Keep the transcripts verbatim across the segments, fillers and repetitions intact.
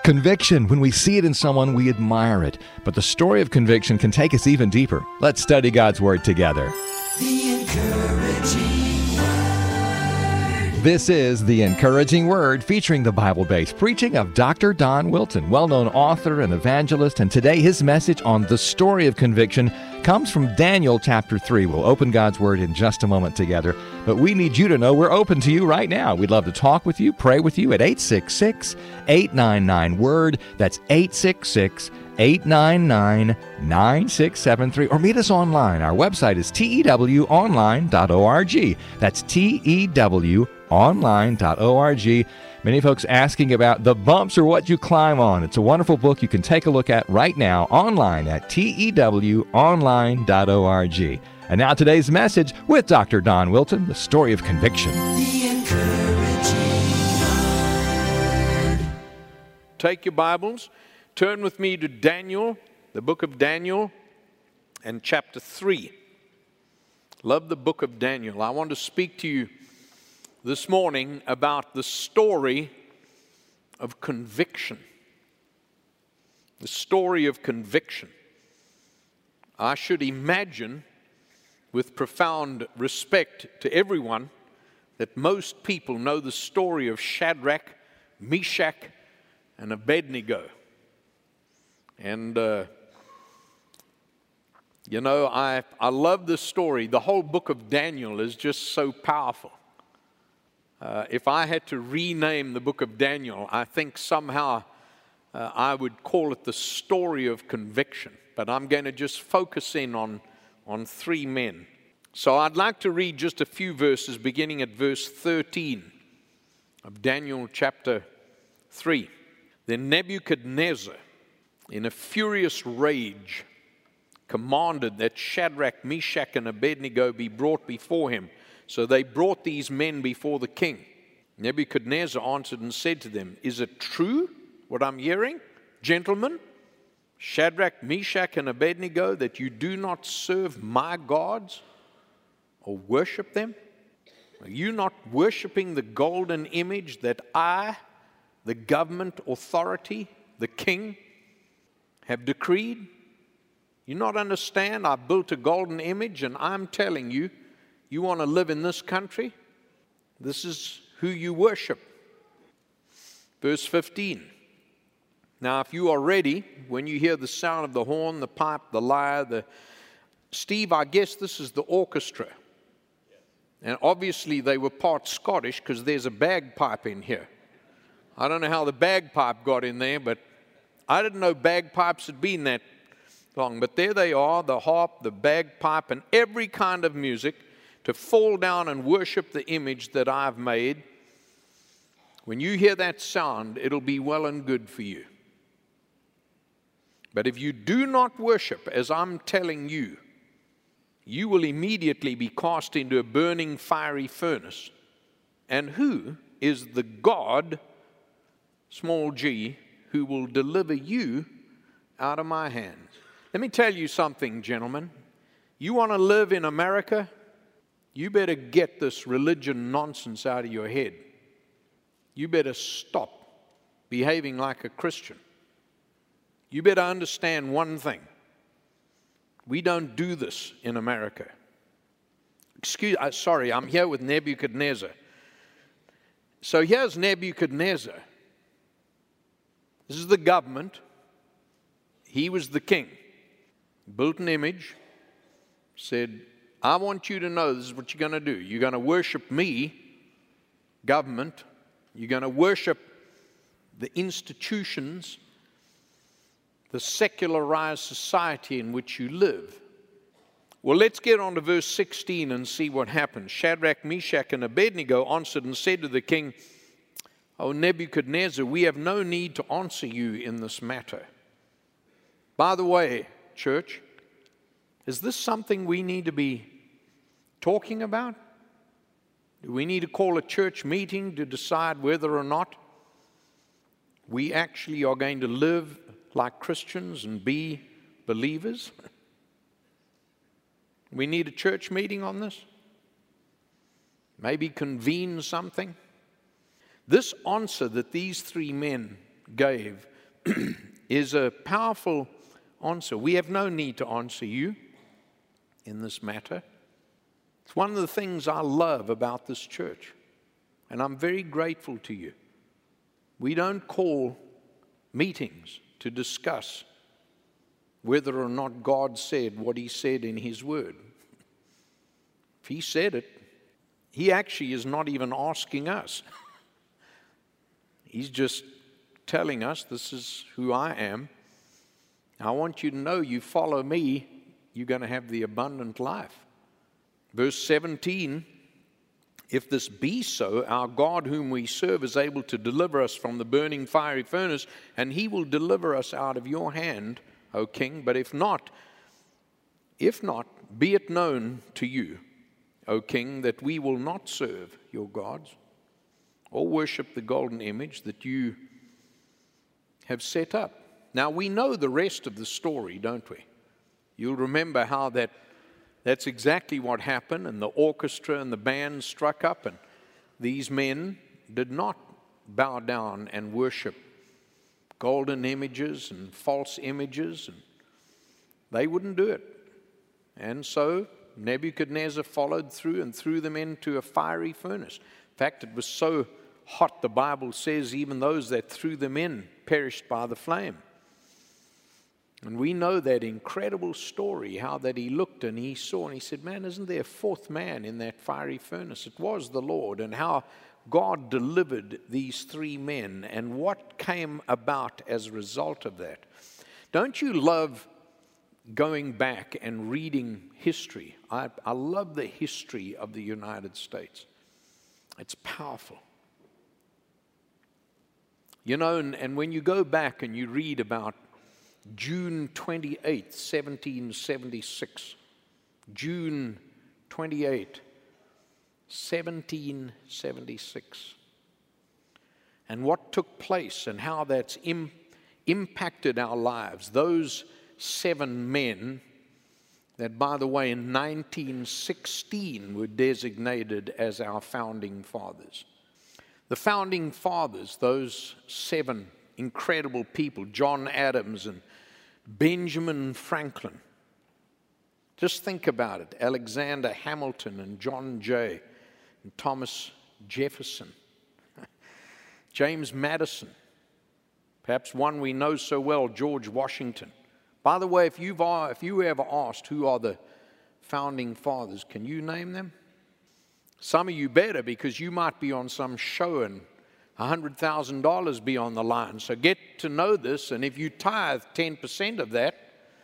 Conviction. When we see it in someone, we admire it. But the story of conviction can take us even deeper. Let's study God's Word together. The Encouraging Word. This is The Encouraging Word, featuring the Bible-based preaching of Doctor Don Wilton, well-known author and evangelist. And today his message on the story of conviction comes from Daniel chapter three. We'll open God's Word in just a moment together. But we need you to know we're open to you right now. We'd love to talk with you, pray with you at eight six six, eight nine nine, WORD. That's eight six six, eight nine nine, nine six seven three. Or meet us online. Our website is T E W online dot org. That's T E W online dot org. Many folks asking about The Bumps Are What You Climb On. It's a wonderful book you can take a look at right now online at T E W online dot org. And now today's message with Doctor Don Wilton, the story of conviction. The Encouraging Word. Take your Bibles, turn with me to Daniel, the book of Daniel, and chapter three. Love the book of Daniel. I want to speak to you this morning about the story of conviction. The story of conviction. I should imagine, with profound respect to everyone, that most people know the story of Shadrach, Meshach, and Abednego. And, uh, you know, I, I love this story. The whole book of Daniel is just so powerful. Uh, if I had to rename the book of Daniel, I think somehow uh, I would call it the story of conviction. But I'm going to just focus in on, on three men. So I'd like to read just a few verses beginning at verse thirteen of Daniel chapter three. Then Nebuchadnezzar, in a furious rage, commanded that Shadrach, Meshach, and Abednego be brought before him. So they brought these men before the king. Nebuchadnezzar answered and said to them, "Is it true what I'm hearing, gentlemen, Shadrach, Meshach, and Abednego, that you do not serve my gods or worship them? Are you not worshiping the golden image that I, the government authority, the king, have decreed? You not understand? I built a golden image, and I'm telling you, you want to live in this country? This is who you worship." Verse fifteen. Now, if you are ready, when you hear the sound of the horn, the pipe, the lyre, the... Steve, I guess this is the orchestra. And obviously they were part Scottish because there's a bagpipe in here. I don't know how the bagpipe got in there, but I didn't know bagpipes had been that long. But there they are, the harp, the bagpipe, and every kind of music to fall down and worship the image that I've made. When you hear that sound, it'll be well and good for you. But if you do not worship as I'm telling you, you will immediately be cast into a burning fiery furnace. And who is the God, small g, who will deliver you out of my hands? Let me tell you something, gentlemen. You want to live in America? You better get this religion nonsense out of your head. You better stop behaving like a Christian. You better understand one thing. We don't do this in America. Excuse, uh, sorry, I'm here with Nebuchadnezzar. So here's Nebuchadnezzar. This is the government. He was the king. Built an image. Said, I want you to know this is what you're going to do. You're going to worship me, government. You're going to worship the institutions, the secularized society in which you live. Well, let's get on to verse sixteen and see what happens. Shadrach, Meshach, and Abednego answered and said to the king, "O Nebuchadnezzar, we have no need to answer you in this matter." By the way, church, is this something we need to be talking about? Do we need to call a church meeting to decide whether or not we actually are going to live like Christians and be believers? We need a church meeting on this? Maybe convene something? This answer that these three men gave is a powerful answer. We have no need to answer you in this matter. It's one of the things I love about this church, and I'm very grateful to you. We don't call meetings to discuss whether or not God said what He said in His Word. If He said it, He actually is not even asking us. He's just telling us, this is who I am. I want you to know, you follow me, you're going to have the abundant life. Verse seventeen, if this be so, our God whom we serve is able to deliver us from the burning fiery furnace, and He will deliver us out of your hand, O king. But if not, if not, be it known to you, O king, that we will not serve your gods or worship the golden image that you have set up. Now, we know the rest of the story, don't we? You'll remember how that that's exactly what happened, and the orchestra and the band struck up, and these men did not bow down and worship golden images and false images, and they wouldn't do it. And so Nebuchadnezzar followed through and threw them into a fiery furnace. In fact, it was so hot, the Bible says, even those that threw them in perished by the flame. And we know that incredible story, how that he looked and he saw and he said, man, isn't there a fourth man in that fiery furnace? It was the Lord. And how God delivered these three men and what came about as a result of that. Don't you love going back and reading history? I, I love the history of the United States. It's powerful. You know, and, and when you go back and you read about June twenty-eighth, seventeen seventy-six, June twenty-eighth, seventeen seventy-six, and what took place and how that's im- impacted our lives. Those seven men that, by the way, in nineteen sixteen were designated as our founding fathers. The founding fathers, those seven incredible people, John Adams and Benjamin Franklin. Just think about it. Alexander Hamilton and John Jay and Thomas Jefferson. James Madison. Perhaps one we know so well, George Washington. By the way, if you've if you ever asked who are the founding fathers, can you name them? Some of you better, because you might be on some show and one hundred thousand dollars be on the line. So get to know this, and if you tithe ten percent of that,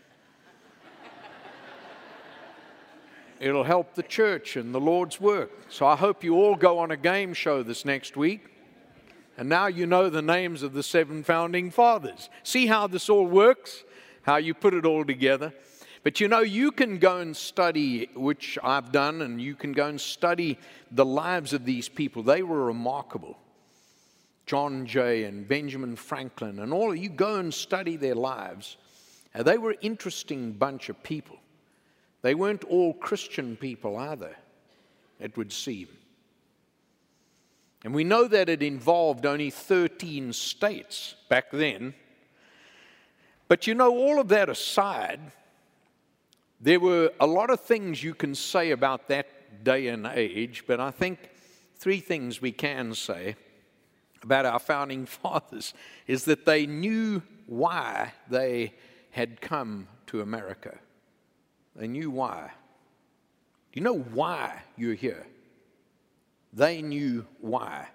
it'll help the church and the Lord's work. So I hope you all go on a game show this next week. And now you know the names of the seven founding fathers. See how this all works? How you put it all together? But you know, you can go and study, which I've done, and you can go and study the lives of these people. They were remarkable. John Jay and Benjamin Franklin and all, you go and study their lives. Uh, they were an interesting bunch of people. They weren't all Christian people either, it would seem. And we know that it involved only thirteen states back then. But you know, all of that aside, there were a lot of things you can say about that day and age, but I think three things we can say about our founding fathers is that they knew why they had come to America. They knew why. Do you know why you're here? They knew why.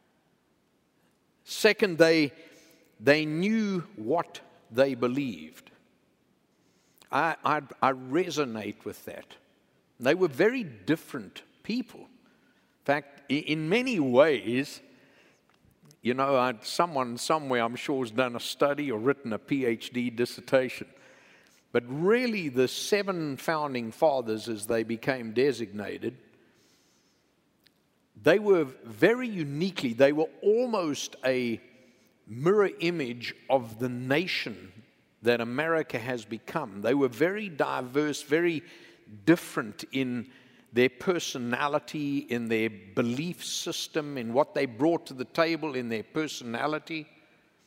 Second, they, they knew what they believed. I, I, I resonate with that. They were very different people. In fact, in many ways, you know, I, someone somewhere I'm sure has done a study or written a P H D dissertation. But really the seven founding fathers, as they became designated, they were very uniquely, they were almost a mirror image of the nation that America has become. They were very diverse, very different in their personality, in their belief system, in what they brought to the table, in their personality.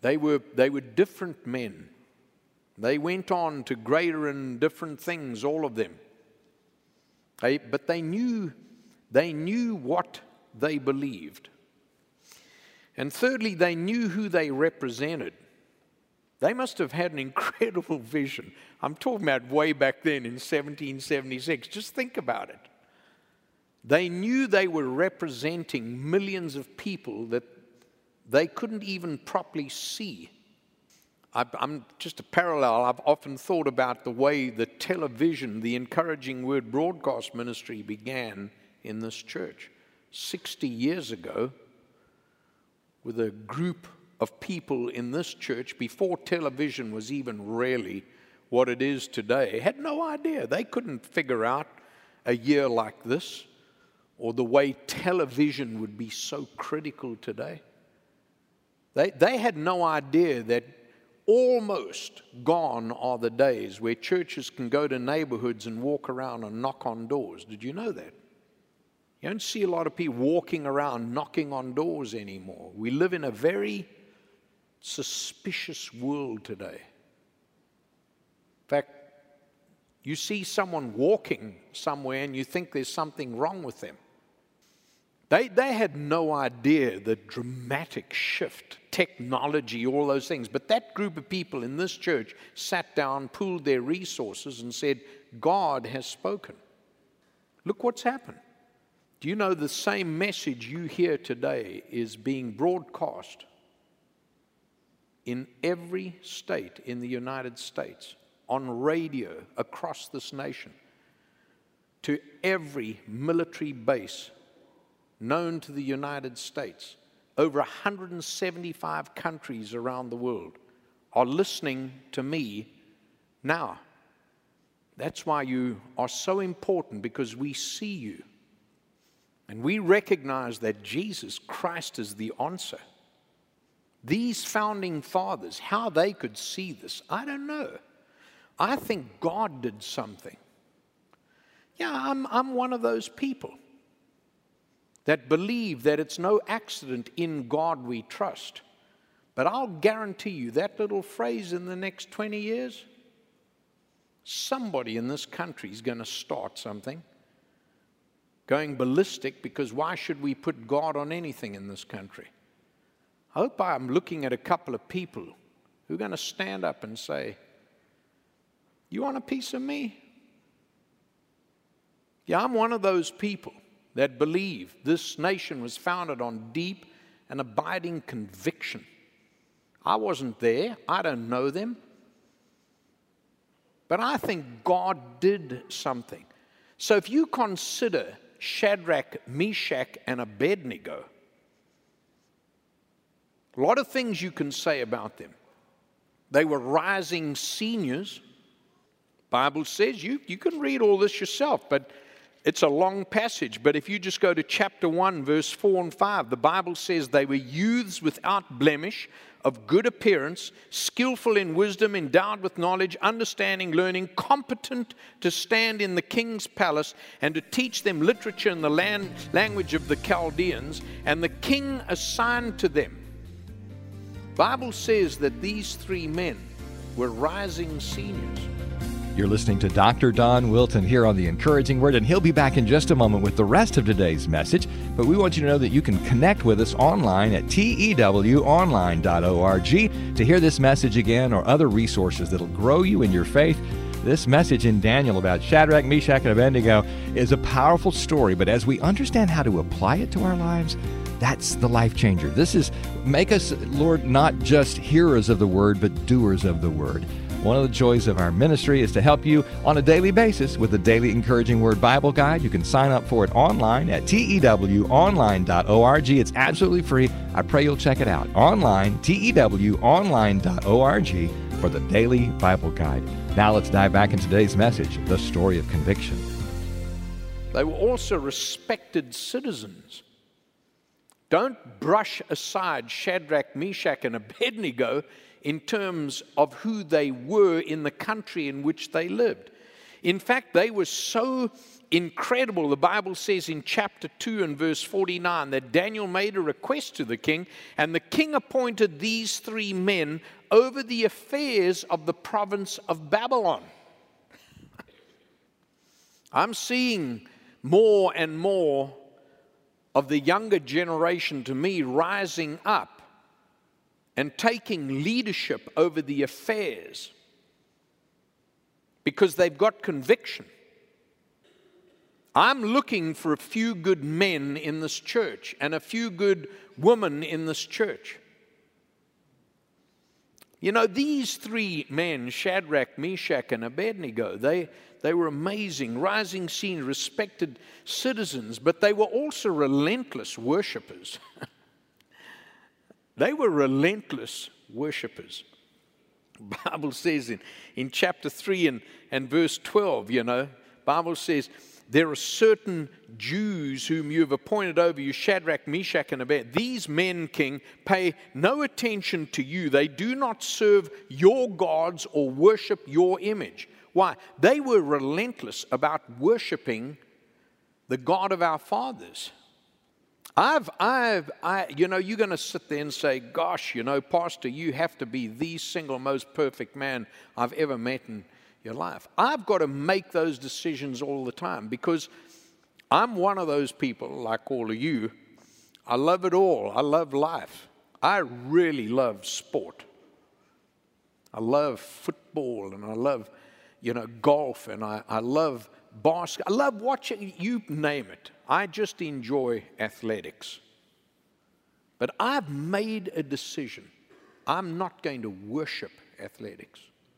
They were, they were different men. They went on to greater and different things, all of them. They, but they knew, they knew what they believed. And thirdly, they knew who they represented. They must have had an incredible vision. I'm talking about way back then in seventeen seventy-six. Just think about it. They knew they were representing millions of people that they couldn't even properly see. I, I'm just a parallel. I've often thought about the way the television, the Encouraging Word broadcast ministry began in this church sixty years ago with a group of people in this church before television was even really what it is today. Had no idea. They couldn't figure out a year like this or the way television would be so critical today. They, they had no idea that almost gone are the days where churches can go to neighborhoods and walk around and knock on doors. Did you know that? You don't see a lot of people walking around knocking on doors anymore. We live in a very suspicious world today. In fact, you see someone walking somewhere and you think there's something wrong with them. They, they had no idea the dramatic shift, technology, all those things. But that group of people in this church sat down, pooled their resources, and said, God has spoken. Look what's happened. Do you know the same message you hear today is being broadcast in every state in the United States, on radio across this nation, to every military base known to the United States? Over one hundred seventy-five countries around the world are listening to me now. That's why you are so important, because we see you. And we recognize that Jesus Christ is the answer. These founding fathers, how they could see this, I don't know. I think God did something. Yeah, I'm, I'm one of those people that believe that it's no accident in God we trust. But I'll guarantee you that little phrase, in the next twenty years, somebody in this country is going to start something, going ballistic, because why should we put God on anything in this country? I hope I'm looking at a couple of people who are going to stand up and say, you want a piece of me? Yeah, I'm one of those people that believe this nation was founded on deep and abiding conviction. I wasn't there. I don't know them. But I think God did something. So if you consider Shadrach, Meshach, and Abednego, a lot of things you can say about them. They were rising seniors. Bible says, you, you can read all this yourself, but it's a long passage. But if you just go to chapter one, verse four and five, the Bible says they were youths without blemish, of good appearance, skillful in wisdom, endowed with knowledge, understanding, learning, competent to stand in the king's palace and to teach them literature in the land, language of the Chaldeans. And the king assigned to them. Bible says that these three men were rising seniors. You're listening to Doctor Don Wilton here on The Encouraging Word, and he'll be back in just a moment with the rest of today's message. But we want you to know that you can connect with us online at T E W online dot org to hear this message again or other resources that'll grow you in your faith. This message in Daniel about Shadrach, Meshach, and Abednego is a powerful story, but as we understand how to apply it to our lives, that's the life changer. This is, make us, Lord, not just hearers of the Word, but doers of the Word. One of the joys of our ministry is to help you on a daily basis with the Daily Encouraging Word Bible Guide. You can sign up for it online at T E W online dot org. It's absolutely free. I pray you'll check it out. Online, T E W online dot org for the Daily Bible Guide. Now let's dive back into today's message, the story of conviction. They were also respected citizens. Don't brush aside Shadrach, Meshach, and Abednego in terms of who they were in the country in which they lived. In fact, they were so incredible. The Bible says in chapter two and verse forty-nine that Daniel made a request to the king, and the king appointed these three men over the affairs of the province of Babylon. I'm seeing more and more of the younger generation, to me, rising up and taking leadership over the affairs because they've got conviction. I'm looking for a few good men in this church and a few good women in this church. You know, these three men, Shadrach, Meshach, and Abednego, they, they were amazing, rising senior, respected citizens, but they were also relentless worshipers. They were relentless worshipers. The Bible says in, in chapter three and, and verse twelve, you know, Bible says, there are certain Jews whom you have appointed over you, Shadrach, Meshach, and Abednego. These men, king, pay no attention to you. They do not serve your gods or worship your image. Why? They were relentless about worshiping the God of our fathers. I've, I've, I, you know, you're going to sit there and say, gosh, you know, Pastor, you have to be the single most perfect man I've ever met in your life. I've got to make those decisions all the time because I'm one of those people, like all of you. I love it all. I love life. I really love sport. I love football and I love, you know, golf and I, I love basketball. I love watching, you name it. I just enjoy athletics. But I've made a decision. I'm not going to worship athletics.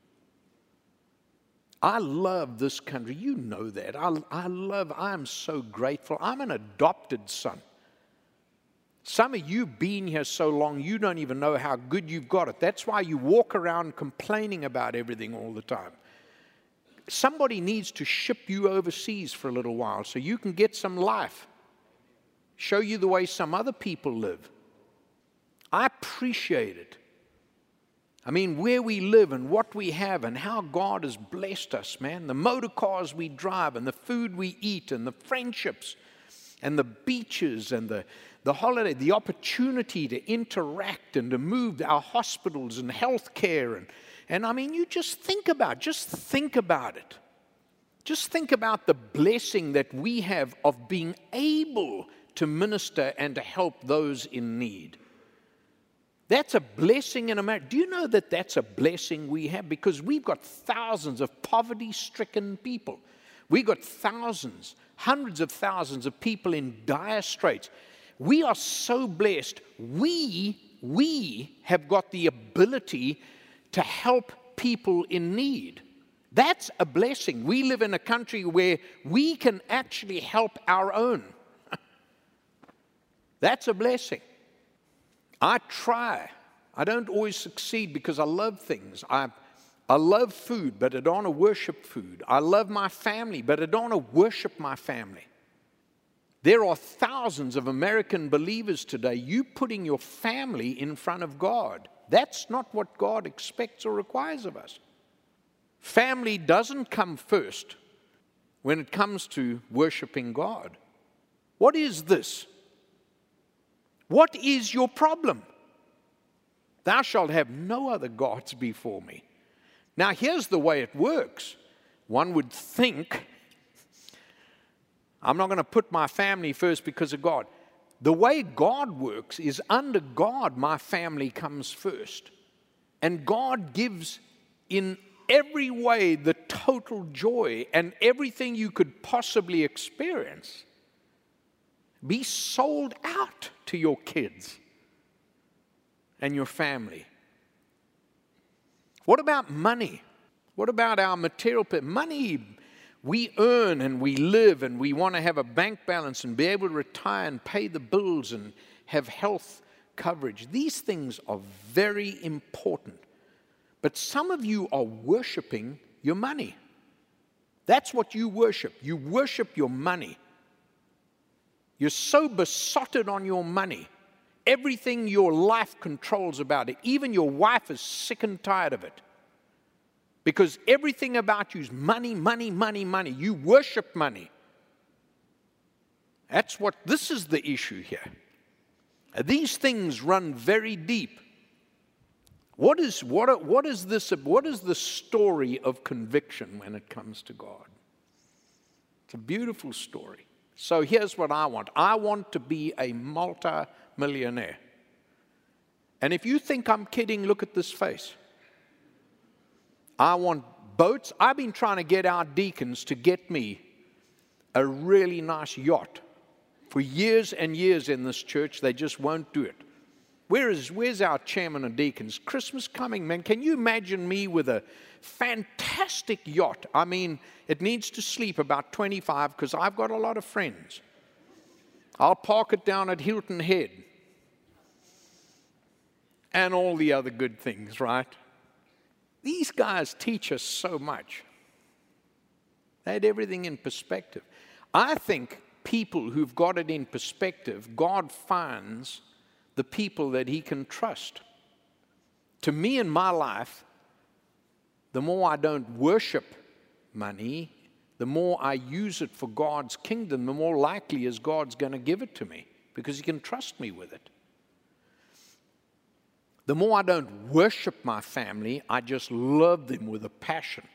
I love this country. You know that. I, I love, I'm so grateful. I'm an adopted son. Some of you been here so long, you don't even know how good you've got it. That's why you walk around complaining about everything all the time. Somebody needs to ship you overseas for a little while so you can get some life. Show you the way some other people live. I appreciate it. I mean, where we live and what we have and how God has blessed us, man. The motor cars we drive and the food we eat and the friendships and the beaches and the, the holiday, the opportunity to interact and to move our hospitals and health care. And, and I mean, you just think about, just think about it. Just think about the blessing that we have of being able to minister and to help those in need. That's a blessing in America. Do you know that that's a blessing we have? Because we've got thousands of poverty-stricken people. We've got thousands, hundreds of thousands of people in dire straits. We are so blessed. We, we have got the ability to help people in need. That's a blessing. We live in a country where we can actually help our own. That's a blessing. I try. I don't always succeed because I love things. I, I love food, but I don't want to worship food. I love my family, but I don't want to worship my family. There are thousands of American believers today, you putting your family in front of God. That's not what God expects or requires of us. Family doesn't come first when it comes to worshiping God. What is this? What is your problem? Thou shalt have no other gods before me. Now, here's the way it works. One would think, I'm not going to put my family first because of God. The way God works is under God, my family comes first. And God gives in every way the total joy and everything you could possibly experience. Be sold out to your kids and your family. What about money? What about our material? Money we earn and we live and we want to have a bank balance and be able to retire and pay the bills and have health coverage. These things are very important. But some of you are worshiping your money. That's what you worship. You worship your money. You're so besotted on your money. Everything your life controls about it. Even your wife is sick and tired of it. Because everything about you is money, money, money, money. You worship money. That's what, this is the issue here. These things run very deep. What is, what, what is this, what is the story of conviction when it comes to God? It's a beautiful story. So here's what I want. I want to be a multi-millionaire. And if you think I'm kidding, look at this face. I want boats. I've been trying to get our deacons to get me a really nice yacht. For years and years in this church, they just won't do it. Where is, where's our chairman of deacons? Christmas coming, man. Can you imagine me with a fantastic yacht? I mean, it needs to sleep about twenty-five because I've got a lot of friends. I'll park it down at Hilton Head. And all the other good things, right? These guys teach us so much. They had everything in perspective. I think people who've got it in perspective, God finds the people that He can trust. To me in my life, the more I don't worship money, the more I use it for God's kingdom, the more likely is God's going to give it to me because He can trust me with it. The more I don't worship my family, I just love them with a passion.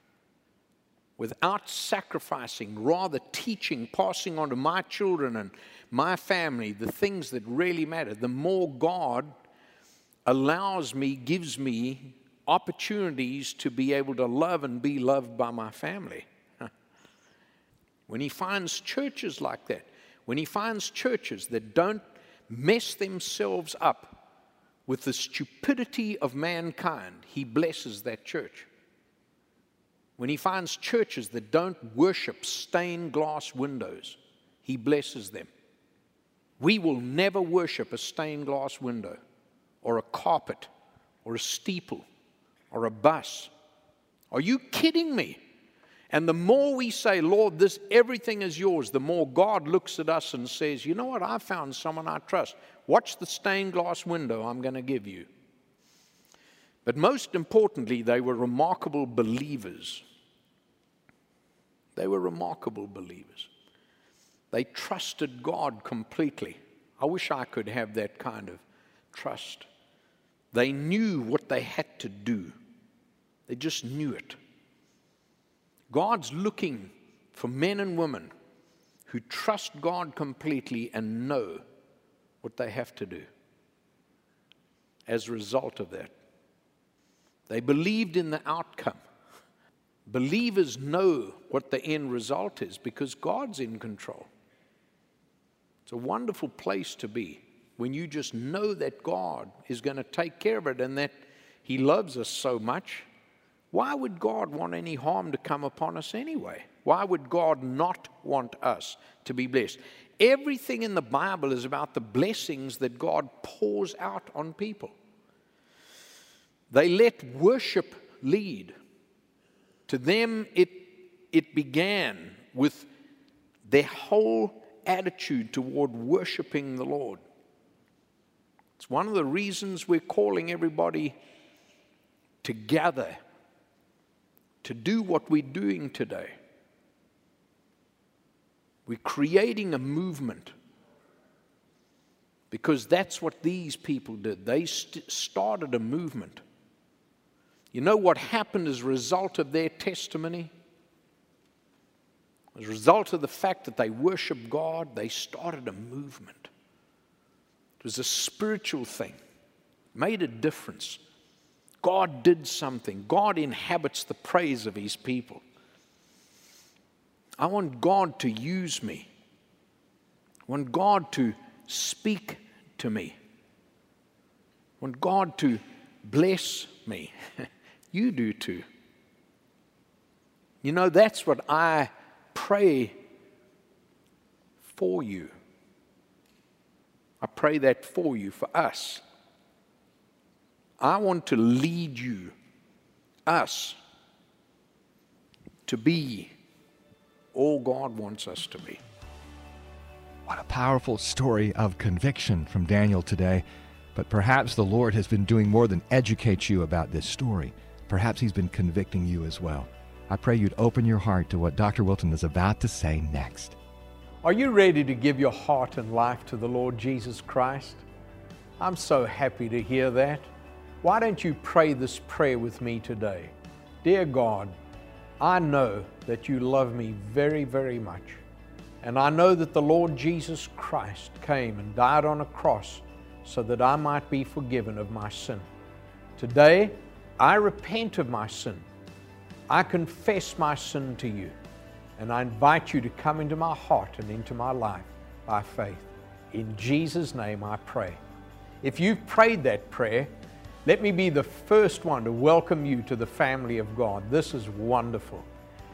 Without sacrificing, rather teaching, passing on to my children and my family the things that really matter. The more God allows me, gives me opportunities to be able to love and be loved by my family. When He finds churches like that, when He finds churches that don't mess themselves up with the stupidity of mankind, He blesses that church. When He finds churches that don't worship stained glass windows, He blesses them. We will never worship a stained glass window or a carpet or a steeple or a bus. Are you kidding me? And the more we say, Lord, this everything is yours, the more God looks at us and says, you know what, I found someone I trust. Watch the stained glass window I'm going to give you. But most importantly, they were remarkable believers. They were remarkable believers. They trusted God completely. I wish I could have that kind of trust. They knew what they had to do. They just knew it. God's looking for men and women who trust God completely and know what they have to do. As a result of that, they believed in the outcome. Believers know what the end result is because God's in control. It's a wonderful place to be when you just know that God is going to take care of it and that He loves us so much. Why would God want any harm to come upon us anyway? Why would God not want us to be blessed? Everything in the Bible is about the blessings that God pours out on people. They let worship lead. To them, it, it began with their whole attitude toward worshiping the Lord. It's one of the reasons we're calling everybody to gather, to do what we're doing today. We're creating a movement because that's what these people did. They st- started a movement. You know what happened as a result of their testimony? As a result of the fact that they worshiped God, they started a movement. It was a spiritual thing. It made a difference. God did something. God inhabits the praise of His people. I want God to use me. I want God to speak to me. I want God to bless me. You do too. You know, that's what I pray for you. I pray that for you, for us. I want to lead you, us, to be all God wants us to be. What a powerful story of conviction from Daniel today. But perhaps the Lord has been doing more than educate you about this story. Perhaps He's been convicting you as well. I pray you'd open your heart to what Doctor Wilton is about to say next. Are you ready to give your heart and life to the Lord Jesus Christ? I'm so happy to hear that. Why don't you pray this prayer with me today? Dear God, I know that you love me very, very much. And I know that the Lord Jesus Christ came and died on a cross so that I might be forgiven of my sin. Today, I repent of my sin. I confess my sin to you. And I invite you to come into my heart and into my life by faith. In Jesus' name I pray. If you've prayed that prayer, let me be the first one to welcome you to the family of God. This is wonderful.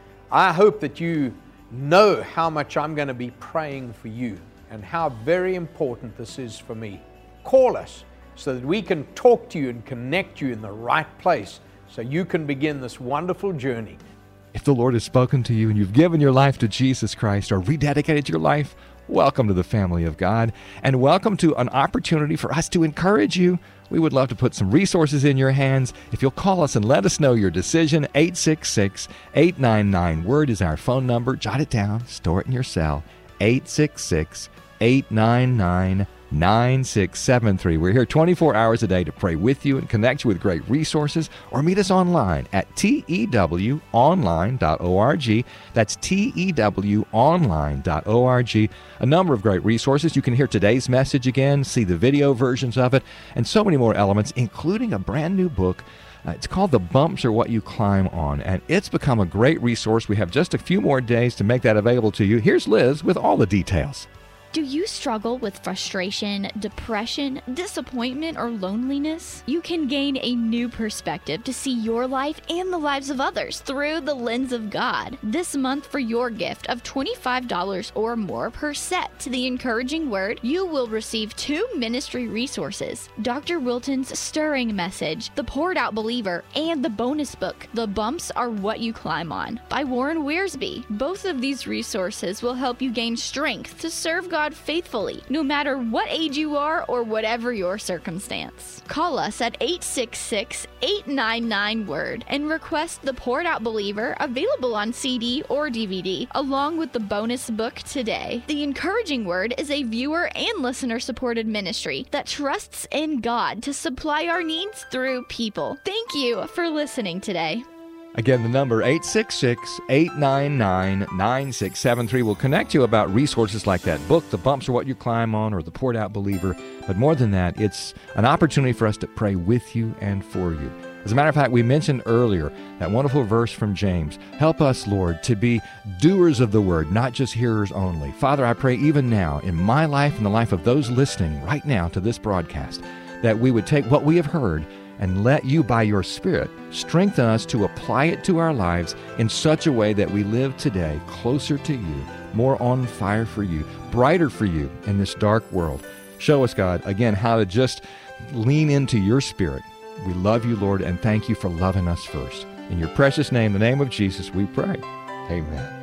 I hope that you know how much I'm going to be praying for you and how very important this is for me. Call us so that we can talk to you and connect you in the right place so you can begin this wonderful journey. If the Lord has spoken to you and you've given your life to Jesus Christ or rededicated your life, welcome to the family of God, and welcome to an opportunity for us to encourage you. We would love to put some resources in your hands. If you'll call us and let us know your decision, eight six six, eight nine nine, WORD is our phone number. Jot it down, store it in your cell, eight six six, eight nine nine, nine six seven three. We're here twenty-four hours a day to pray with you and connect you with great resources, or meet us online at T E W online dot org. That's T E W online dot org. A number of great resources. You can hear today's message again, see the video versions of it, and so many more elements, including a brand new book. Uh, it's called The Bumps Are What You Climb On, and it's become a great resource. We have just a few more days to make that available to you. Here's Liz with all the details. Do you struggle with frustration, depression, disappointment, or loneliness? You can gain a new perspective to see your life and the lives of others through the lens of God. This month, for your gift of twenty-five dollars or more per set to the Encouraging Word, you will receive two ministry resources: Doctor Wilton's Stirring Message, The Poured Out Believer, and the bonus book, The Bumps Are What You Climb On, by Warren Wiersbe. Both of these resources will help you gain strength to serve God faithfully, no matter what age you are or whatever your circumstance. Call us at eight six six, eight nine nine, WORD and request The Poured Out Believer, available on C D or D V D, along with the bonus book today. The Encouraging Word is a viewer and listener-supported ministry that trusts in God to supply our needs through people. Thank you for listening today. Again, the number eight six six, eight nine nine, nine six seven three will connect you about resources like that book, The Bumps Are What You Climb On, or The Poured Out Believer. But more than that, it's an opportunity for us to pray with you and for you. As a matter of fact, we mentioned earlier that wonderful verse from James. Help us, Lord, to be doers of the word, not just hearers only. Father, I pray even now in my life and the life of those listening right now to this broadcast, that we would take what we have heard and let you, by your Spirit, strengthen us to apply it to our lives in such a way that we live today closer to you, more on fire for you, brighter for you in this dark world. Show us, God, again, how to just lean into your Spirit. We love you, Lord, and thank you for loving us first. In your precious name, the name of Jesus, we pray. Amen.